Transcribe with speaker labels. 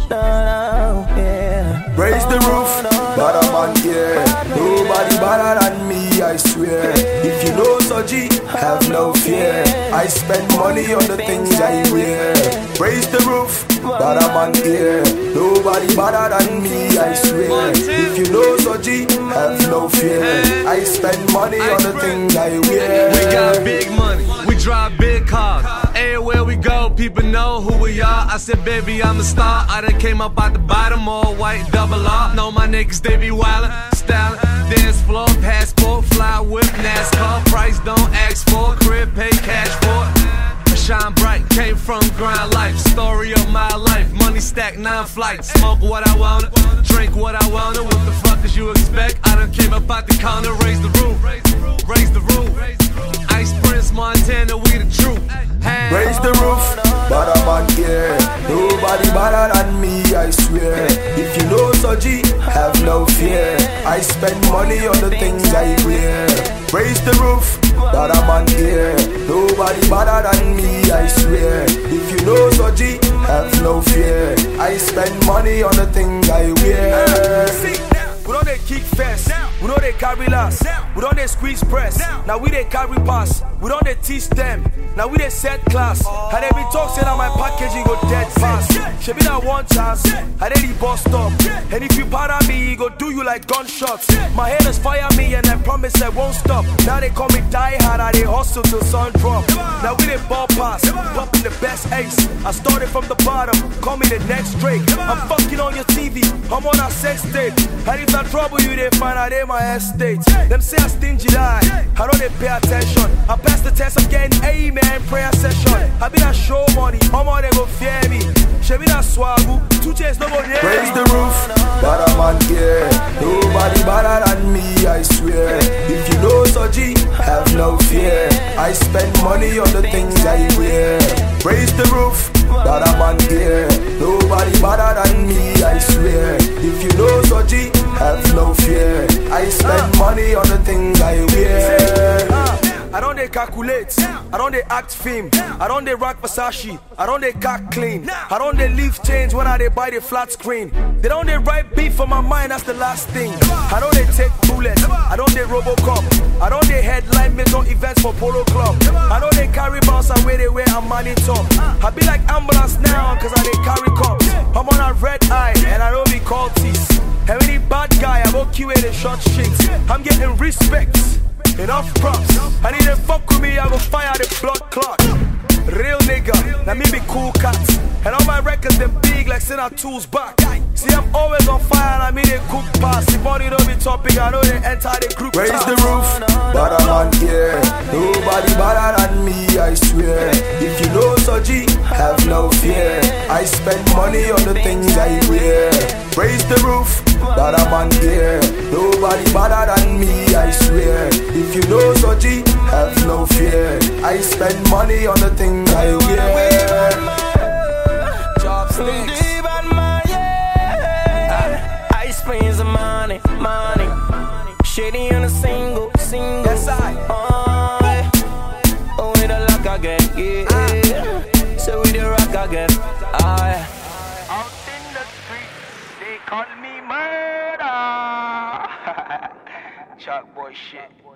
Speaker 1: yeah.
Speaker 2: Raise the roof, bad man, yeah. Nobody better than me, I swear. If you know Soji, have no fear. I spend money on the things I wear. Raise the roof, bad man, yeah. Nobody better than me, I swear. If you know Soji, have no fear. I spend money on the things I wear.
Speaker 3: We got big money, we drive big cars. Everywhere we go, people know who we are. I said, baby, I'm a star. I done came up out the bottom, all white, double R. Know my niggas, they be wildin', stylin'. Dance floor, passport, fly whip, NASCAR. Price don't ask for, crib, pay cash for it. I shine bright, came from grind life. Story of my life, money stacked 9 flights. Smoke what I wanted, drink what I wanted. What the fuck is you expect? I done came up out the corner, raise the roof, raise the roof. Ice Prince, Montana, we the truth.
Speaker 2: Raise the roof, bad man, yeah. Nobody better than me, I swear. If you know Soji, have no fear. I spend money on the things I wear. Raise the roof, bad man, yeah. Nobody better than me, I swear. If you know Soji, have no fear. I spend money on the things I wear.
Speaker 4: We don't they kick fast, we don't they carry last. We don't they squeeze press, now we they carry pass. We don't they teach them, now we they set class. And every talk say that my packaging go dead fast. She be that one chance, I did the bus stop. And if you para me, he go do you like gunshots. My haters fire me and I promise I won't stop. Now they call me die hard, I they hustle till sun drop. Now we they ball pass, popping the best ace. I started from the bottom, call me the next Drake. I'm fucking on your TV, I'm on a sex tape. And if I trouble you, they find out in my estate. Them say I stingy die, I don't they pay attention. I pass the test, I'm getting amen, prayer session. I be that show money, how more they go fear me. She be that swagoo, 2 chains no more near me.
Speaker 2: Raise the roof, bad man, yeah. Nobody better than me, I swear. If you know Soji, have no fear. I spend money on the things I wear. Raise the roof, bad man, yeah. Nobody better than me, I swear. If you know Soji, have no fear. I spend money on the things I wear.
Speaker 4: I don't they calculate, I don't they act film, I don't they rock Versace, I don't they cock clean, I don't they leave change when I they buy the flat screen. They don't they write beef for my mind, that's the last thing. I don't they take bullets, I don't they Robocop, I don't they headline major events for Polo Club. I don't they carry bounce away they wear a money top. I be like ambulance now cause I they carry cops. I'm on a red eye and I don't be called tease. And any bad guy I won't kill the short shit. I'm getting respect. Enough props, I need to fuck with me, I go fire the blood clot. Real nigga, now me be cool cats. And all my records them big like send our tools back. See I'm always on fire and I mean they cook pass. The body don't be topic, I know they enter the group.
Speaker 2: Raise the roof, bad man, yeah. Nobody better than me, I swear. If you know Soji, have no fear. I spend money on the things I wear. Raise the roof, bad man, yeah. Nobody better than me, I swear. If you know Soji, have no fear. I spend money on the things I wear.
Speaker 1: Chopsticks. I spend some money. Shady on a single.
Speaker 4: Yes, I.
Speaker 1: Oh, we the lock again, yeah. So we the rock again,
Speaker 4: Out in the street, they call me murder. Chuck boy shit.